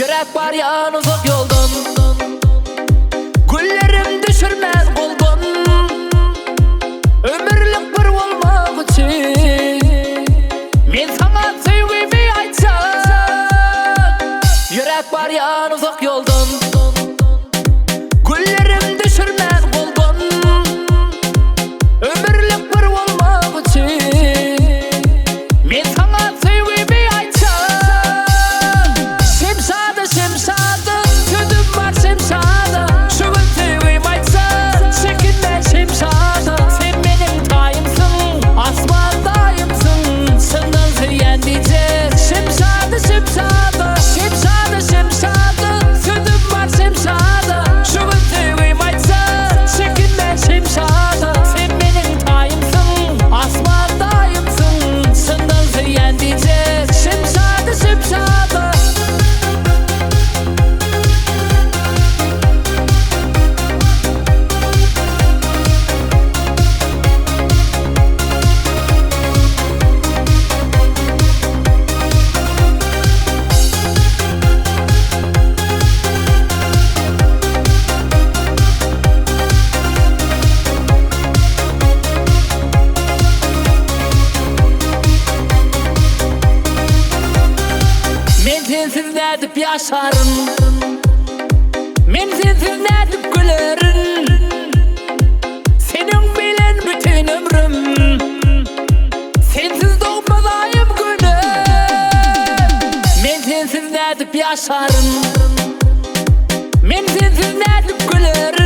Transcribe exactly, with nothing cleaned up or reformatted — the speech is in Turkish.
Yürek var yan uzak yoldan, güllerim düşürmez koldan. Ömürlük bir olmak için men sana sevgimi aytsam. Yürek var yan uzak yoldan, güllerim düşürmez koldan. Ömürlük bir olmak için men sana sevgimi aytsam. Simsada simsada sütüm var simsada, şu gün sevgimi aytsam. Çekinme simsada, sen benim tayımsın, asmandayımsın, senden seyen diyecek. Simsada simsada, simsada simsada sütüm var simsada, şu gün sevgimi aytsam. Çekinme simsada, sen benim tayımsın, asmandayımsın, senden seyen diyecek. Simsada simsada. Men sensiz nedip yaşarım, men sensiz nedip gülerim. Senin bilen bütün ömrüm, sensiz doğmadayım günüm. Men sensiz nedip yaşarım, men sensiz nedip gülerim.